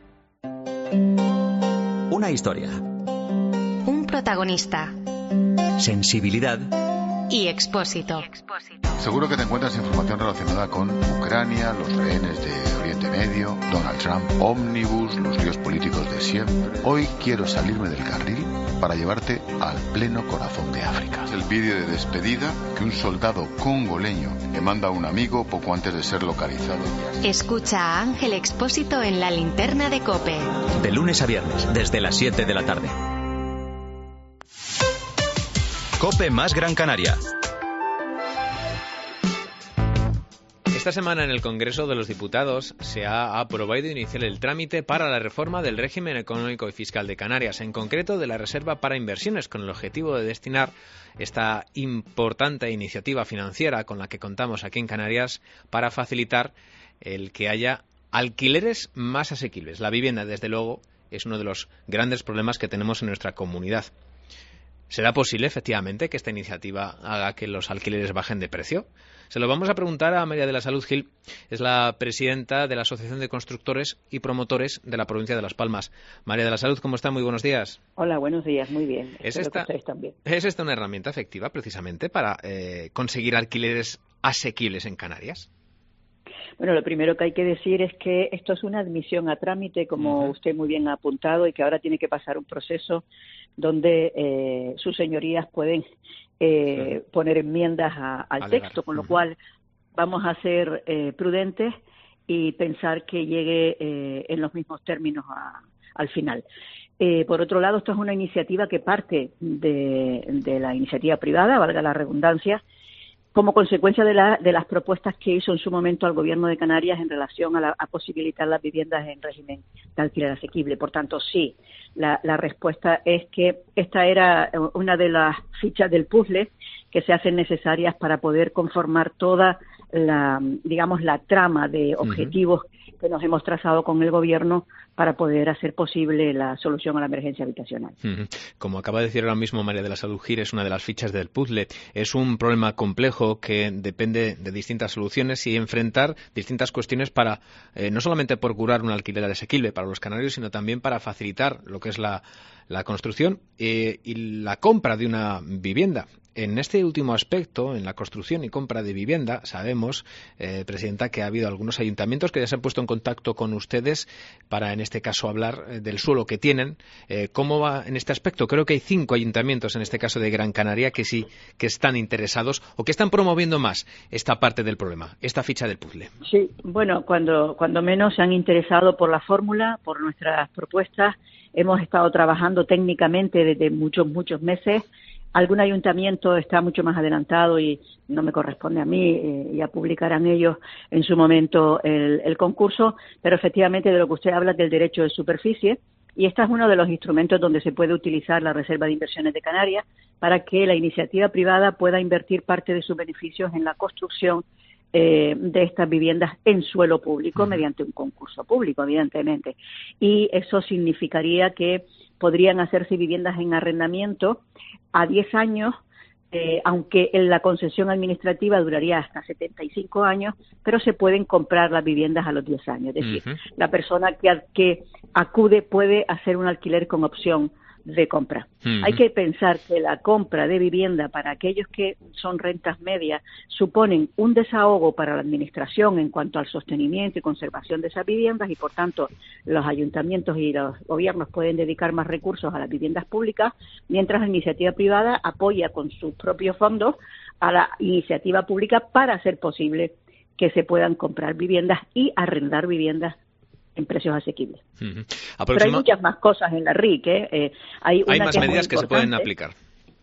Una historia. Un protagonista. Sensibilidad. Y Expósito. Seguro que te encuentras información relacionada con Ucrania, los rehenes de Oriente Medio, Donald Trump, Omnibus, los líos políticos de siempre. Hoy quiero salirme del carril para llevarte al pleno corazón de África. Es el vídeo de despedida que un soldado congoleño le manda a un amigo poco antes de ser localizado. Escucha a Ángel Expósito en la linterna de COPE. De lunes a viernes, desde las 7 de la tarde. COPE más Gran Canaria. Esta semana en el Congreso de los Diputados se ha aprobado iniciar el trámite para la reforma del régimen económico y fiscal de Canarias, en concreto de la Reserva para Inversiones, con el objetivo de destinar esta importante iniciativa financiera con la que contamos aquí en Canarias para facilitar el que haya alquileres más asequibles. La vivienda, desde luego, es uno de los grandes problemas que tenemos en nuestra comunidad. ¿Será posible, efectivamente, que esta iniciativa haga que los alquileres bajen de precio? Se lo vamos a preguntar a María de la Salud Gil, es la presidenta de la Asociación de Constructores y Promotores de la provincia de Las Palmas. María de la Salud, ¿cómo está? Muy buenos días. Hola, buenos días, muy bien. ¿Es esta una herramienta efectiva, precisamente, para conseguir alquileres asequibles en Canarias? Bueno, lo primero que hay que decir es que esto es una admisión a trámite, como usted muy bien ha apuntado, y que ahora tiene que pasar un proceso donde sus señorías pueden poner enmiendas al texto, con lo cual vamos a ser prudentes y pensar que llegue en los mismos términos al final. Por otro lado, esto es una iniciativa que parte de la iniciativa privada, valga la redundancia, como consecuencia de las propuestas que hizo en su momento al Gobierno de Canarias en relación a posibilitar las viviendas en régimen de alquiler asequible. Por tanto, sí, la respuesta es que esta era una de las fichas del puzzle que se hacen necesarias para poder conformar toda la trama de objetivos que nos hemos trazado con el Gobierno para poder hacer posible la solución a la emergencia habitacional. Como acaba de decir ahora mismo María de la Salud Gil, es una de las fichas del puzzle. Es un problema complejo que depende de distintas soluciones y enfrentar distintas cuestiones para no solamente procurar un alquiler asequible para los canarios, sino también para facilitar lo que es la construcción y la compra de una vivienda. En este último aspecto, en la construcción y compra de vivienda, sabemos, Presidenta, que ha habido algunos ayuntamientos que ya se han puesto en contacto con ustedes para, en este caso, hablar del suelo que tienen. ¿Cómo va en este aspecto? Creo que hay 5 ayuntamientos, en este caso de Gran Canaria, que sí que están interesados o que están promoviendo más esta parte del problema, esta ficha del puzzle. Sí, bueno, cuando menos se han interesado por la fórmula, por nuestras propuestas. Hemos estado trabajando técnicamente desde muchos meses. Algún ayuntamiento está mucho más adelantado y no me corresponde a mí, ya publicarán ellos en su momento el concurso, pero efectivamente de lo que usted habla es del derecho de superficie, y este es uno de los instrumentos donde se puede utilizar la Reserva de Inversiones de Canarias para que la iniciativa privada pueda invertir parte de sus beneficios en la construcción de estas viviendas en suelo público mediante un concurso público, evidentemente. Y eso significaría que podrían hacerse viviendas en arrendamiento a 10 años, aunque en la concesión administrativa duraría hasta 75 años, pero se pueden comprar las viviendas a los 10 años. Es decir, la persona que acude puede hacer un alquiler con opción de compra. Hay que pensar que la compra de vivienda para aquellos que son rentas medias suponen un desahogo para la administración en cuanto al sostenimiento y conservación de esas viviendas, y por tanto los ayuntamientos y los gobiernos pueden dedicar más recursos a las viviendas públicas, mientras la iniciativa privada apoya con sus propios fondos a la iniciativa pública para hacer posible que se puedan comprar viviendas y arrendar viviendas en precios asequibles. Pero hay muchas más cosas en la RIC. Hay más medidas que se pueden aplicar.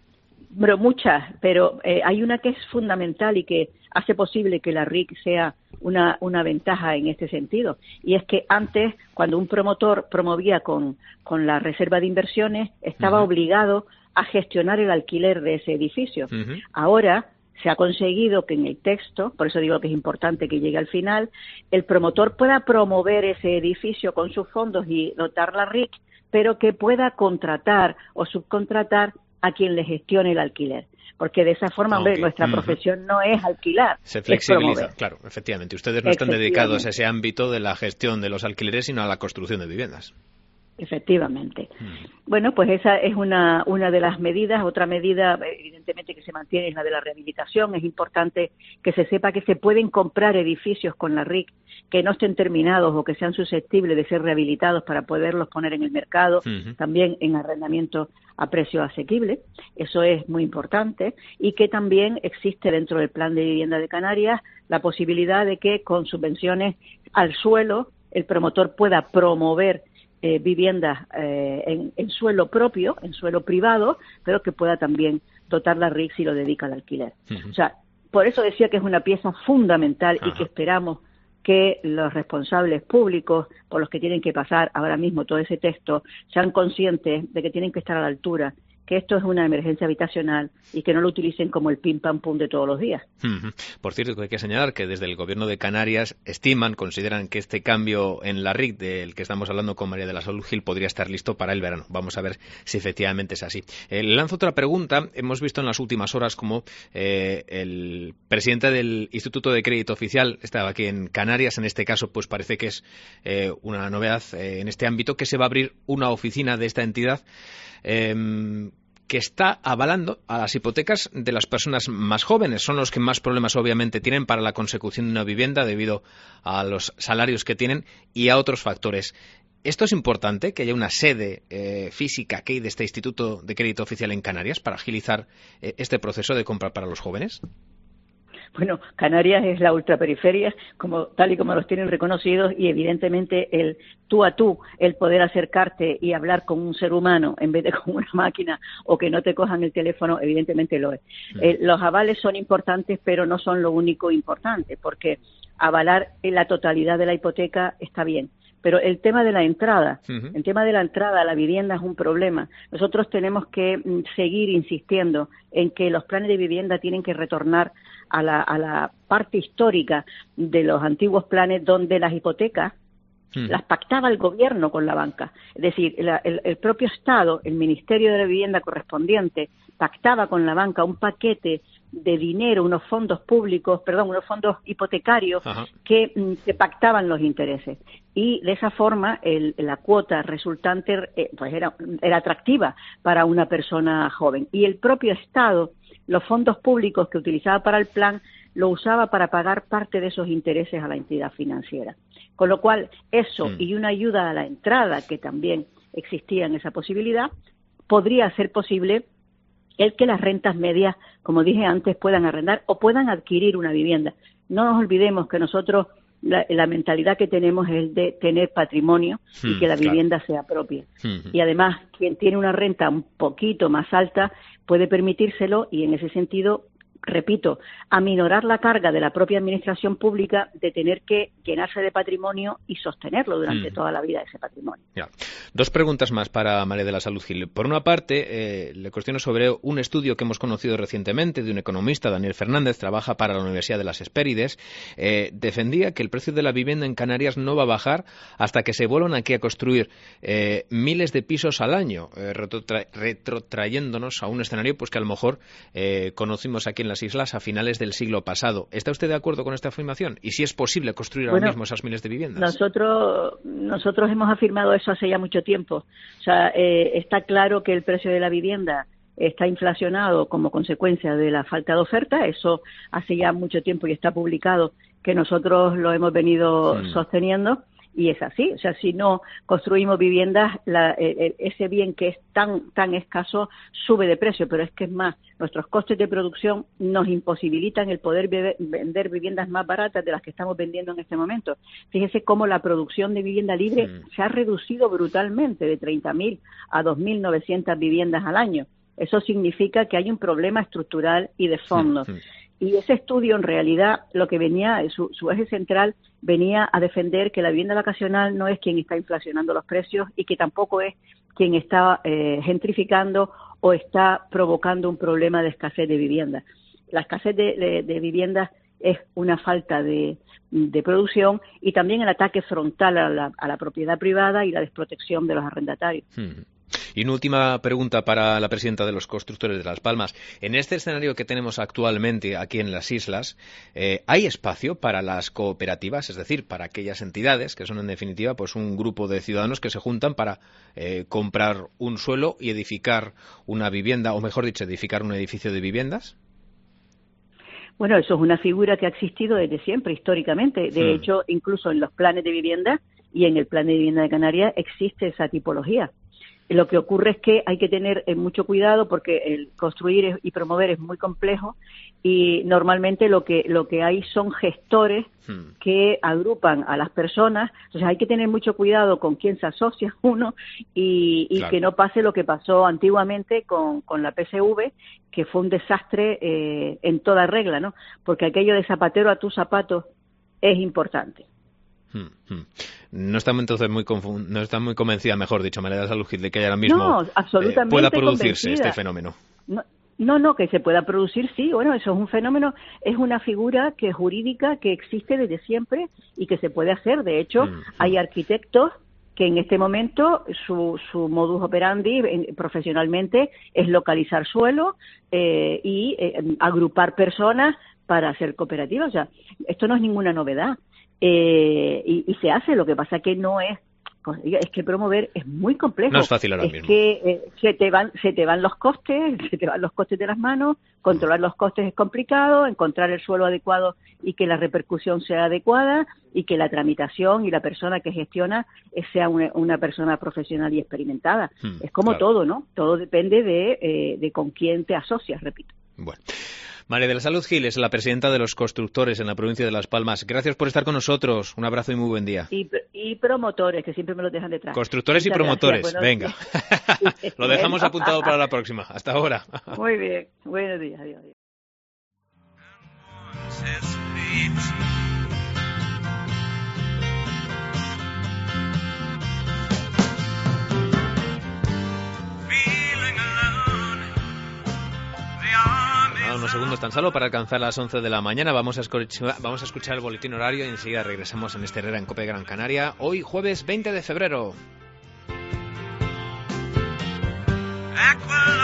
Pero hay una que es fundamental y que hace posible que la RIC sea una ventaja en este sentido. Y es que antes, cuando un promotor promovía con la Reserva de Inversiones, estaba obligado a gestionar el alquiler de ese edificio. Ahora se ha conseguido que en el texto, por eso digo que es importante que llegue al final, el promotor pueda promover ese edificio con sus fondos y dotar la RIC, pero que pueda contratar o subcontratar a quien le gestione el alquiler. Porque de esa forma, nuestra profesión no es alquilar. Se flexibiliza, claro, efectivamente. Ustedes no están dedicados a ese ámbito de la gestión de los alquileres, sino a la construcción de viviendas. Efectivamente. Bueno, pues esa es una de las medidas. Otra medida, evidentemente, que se mantiene es la de la rehabilitación. Es importante que se sepa que se pueden comprar edificios con la RIC que no estén terminados o que sean susceptibles de ser rehabilitados para poderlos poner en el mercado, también en arrendamiento a precio asequible. Eso es muy importante. Y que también existe dentro del Plan de Vivienda de Canarias la posibilidad de que con subvenciones al suelo el promotor pueda promover viviendas en suelo propio, en suelo privado, pero que pueda también dotar la RIC si lo dedica al alquiler. O sea, por eso decía que es una pieza fundamental y que esperamos que los responsables públicos por los que tienen que pasar ahora mismo todo ese texto sean conscientes de que tienen que estar a la altura, que esto es una emergencia habitacional y que no lo utilicen como el pim pam pum de todos los días. Por cierto, hay que señalar que desde el Gobierno de Canarias consideran que este cambio en la RIC del que estamos hablando con María de la Salud Gil podría estar listo para el verano. Vamos a ver si efectivamente es así. Le lanzo otra pregunta. Hemos visto en las últimas horas como el presidente del Instituto de Crédito Oficial estaba aquí en Canarias. En este caso, pues parece que es una novedad en este ámbito, que se va a abrir una oficina de esta entidad que está avalando a las hipotecas de las personas más jóvenes. Son los que más problemas obviamente tienen para la consecución de una vivienda debido a los salarios que tienen y a otros factores. ¿Esto es importante, que haya una sede física aquí de este Instituto de Crédito Oficial en Canarias para agilizar este proceso de compra para los jóvenes? Bueno, Canarias es la ultraperiferia, tal y como los tienen reconocidos, y evidentemente el tú a tú, el poder acercarte y hablar con un ser humano en vez de con una máquina, o que no te cojan el teléfono, evidentemente lo es. Los avales son importantes, pero no son lo único importante, porque avalar la totalidad de la hipoteca está bien. Pero el tema de la entrada, a la vivienda es un problema. Nosotros tenemos que seguir insistiendo en que los planes de vivienda tienen que retornar a la parte histórica de los antiguos planes, donde las hipotecas las pactaba el gobierno con la banca. Es decir, el propio Estado, el Ministerio de la Vivienda correspondiente, pactaba con la banca un paquete de dinero, unos fondos hipotecarios que pactaban los intereses. Y de esa forma la cuota resultante pues era atractiva para una persona joven. Y el propio Estado los fondos públicos que utilizaba para el plan lo usaba para pagar parte de esos intereses a la entidad financiera. Con lo cual, eso y una ayuda a la entrada, que también existía en esa posibilidad, podría hacer posible el que las rentas medias, como dije antes, puedan arrendar o puedan adquirir una vivienda. No nos olvidemos que nosotros, la mentalidad que tenemos es de tener patrimonio y que la vivienda sea propia. Y además, quien tiene una renta un poquito más alta puede permitírselo y en ese sentido, repito, aminorar la carga de la propia administración pública de tener que llenarse de patrimonio y sostenerlo durante toda la vida ese patrimonio. Ya. 2 preguntas más para María de la Salud Gil. Por una parte, le cuestiono sobre un estudio que hemos conocido recientemente de un economista, Daniel Fernández, trabaja para la Universidad de las Hespérides. Defendía que el precio de la vivienda en Canarias no va a bajar hasta que se vuelvan aquí a construir miles de pisos al año, retrotrayéndonos a un escenario pues que a lo mejor conocimos aquí en las islas a finales del siglo pasado. ¿Está usted de acuerdo con esta afirmación? ¿Y si es posible construir ahora mismo esas miles de viviendas? Nosotros hemos afirmado eso hace ya mucho tiempo. O sea, está claro que el precio de la vivienda está inflacionado como consecuencia de la falta de oferta. Eso hace ya mucho tiempo y está publicado que nosotros lo hemos venido sosteniendo. Y es así, o sea, si no construimos viviendas, ese bien que es tan escaso sube de precio, pero es que es más, nuestros costes de producción nos imposibilitan el poder vender viviendas más baratas de las que estamos vendiendo en este momento. Fíjese cómo la producción de vivienda libre se ha reducido brutalmente, de 30.000 a 2.900 viviendas al año. Eso significa que hay un problema estructural y de fondo. Y ese estudio, en realidad, lo que venía, su eje central, venía a defender que la vivienda vacacional no es quien está inflacionando los precios y que tampoco es quien está gentrificando o está provocando un problema de escasez de vivienda. La escasez de viviendas es una falta de producción y también el ataque frontal a la propiedad privada y la desprotección de los arrendatarios. Y una última pregunta para la presidenta de los constructores de Las Palmas. En este escenario que tenemos actualmente aquí en las islas, ¿hay espacio para las cooperativas? Es decir, para aquellas entidades que son en definitiva pues un grupo de ciudadanos que se juntan para comprar un suelo y edificar una vivienda, o mejor dicho, edificar un edificio de viviendas. Bueno, eso es una figura que ha existido desde siempre, históricamente. De hecho, incluso en los planes de vivienda y en el plan de vivienda de Canarias existe esa tipología. Lo que ocurre es que hay que tener mucho cuidado porque el construir y promover es muy complejo y normalmente lo que hay son gestores que agrupan a las personas. Entonces hay que tener mucho cuidado con quién se asocia uno y claro, que no pase lo que pasó antiguamente con la PSV, que fue un desastre en toda regla, ¿no? Porque aquello de zapatero a tus zapatos es importante. No está entonces muy convencida, mejor dicho, María de la Salud Gil, de que ahora mismo pueda producirse este fenómeno. No, que se pueda producir, sí, bueno, eso es un fenómeno, es una figura jurídica que existe desde siempre y que se puede hacer. De hecho, hay arquitectos que en este momento su modus operandi profesionalmente es localizar suelo y agrupar personas para hacer cooperativas. O sea, esto no es ninguna novedad. Y se hace, lo que pasa que no es que promover es muy complejo. No es fácil ahora mismo. Que se te van los costes de las manos, controlar los costes es complicado, encontrar el suelo adecuado y que la repercusión sea adecuada y que la tramitación y la persona que gestiona sea una persona profesional y experimentada. Es como todo, ¿no? Todo depende de con quién te asocias, repito. Bueno. María de la Salud Gil es la presidenta de los constructores en la provincia de Las Palmas. Gracias por estar con nosotros. Un abrazo y muy buen día. Y promotores, que siempre me los dejan detrás. Constructores y promotores. Venga. Lo dejamos apuntado para la próxima. Hasta ahora. Muy bien. Buenos días. Adiós. Unos segundos tan solo para alcanzar las 11 de la mañana. Vamos a escuchar el boletín horario y enseguida regresamos en este Herrera en COPE Gran Canaria. Hoy jueves 20 de febrero.